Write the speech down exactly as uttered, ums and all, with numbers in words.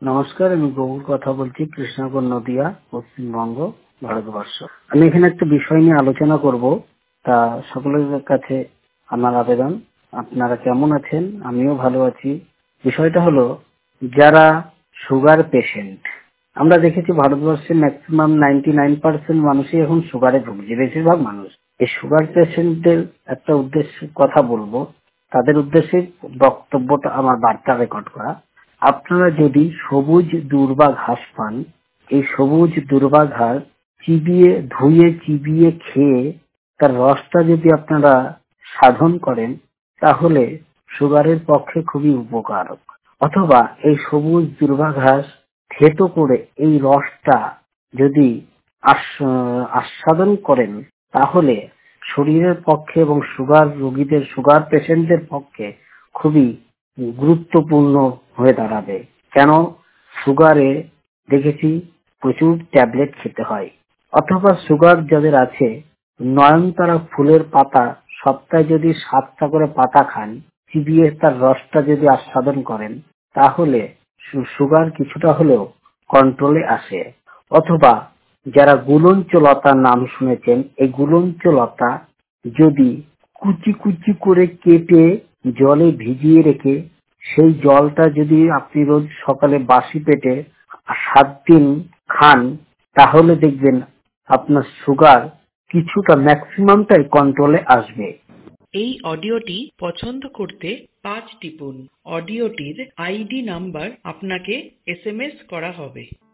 নমস্কার, আমি গৌর কথা বলছি, কৃষ্ণনগর, নদিয়া, পশ্চিমবঙ্গ, ভারতবর্ষ। আমি এখানে একটা বিষয় নিয়ে আলোচনা করব। তা সকলের কাছে আমার আবেদন, আপনারা কেমন আছেন? আমিও ভালো আছি। বিষয়টা হলো, যারা সুগার পেশেন্ট, আমরা দেখেছি ভারতবর্ষে ম্যাক্সিমাম নাইনটি নাইন পার্সেন্ট মানুষই এখন সুগারে ভুগছে, বেশিরভাগ মানুষ। এই সুগার পেশেন্টদের একটা উদ্দেশ্য কথা বলবো, তাদের উদ্দেশ্যে বক্তব্যটা, আমার বার্তা রেকর্ড করা। আপনারা যদি সবুজ দূর্বা ঘাস পান, এই সবুজ দূর্বা ঘাস চিবিয়ে ধুয়ে চিবিয়ে খেয়ে তার রসটা যদি আপনারা সাধন করেন, তাহলে সুগারের পক্ষে খুবই উপকারক। অথবা এই সবুজ দূর্বা ঘাস থেতো করে এই রসটা যদি আস্বাদন করেন, তাহলে শরীরের পক্ষে এবং সুগার রোগীদের, সুগার পেশেন্টদের পক্ষে খুবই গুরুত্বপূর্ণ হয়ে দাঁড়াবে। কেন? সুগারে দেখেছি প্রচুর ট্যাবলেট খেতে হয়। অথবা সুগার যাদের আছে, নয়নতারা ফুলের পাতা সপ্তাহে যদি সাতটা করে পাতা খান, চিবিয়ে তার রসটা যদি আস্বাদন করেন, তাহলে সুগার কিছুটা হলেও কন্ট্রোলে আসে। অথবা যারা গুলঞ্চ লতার নাম শুনেছেন, এই গুলঞ্চ লতা যদি কুচি কুচি করে কেটে জলে ভিজিয়ে রেখে সেই জলটা যদি আপনি রোজ সকালে বাসি পেটে সাত দিন খান, তাহলে দেখবেন আপনার সুগার কিছুটা, ম্যাক্সিমামটাই কন্ট্রোলে আসবে। এই অডিওটি পছন্দ করতে পাঁচ টিপুন। অডিওটির আইডি নাম্বার আপনাকে এস এম এস করা হবে।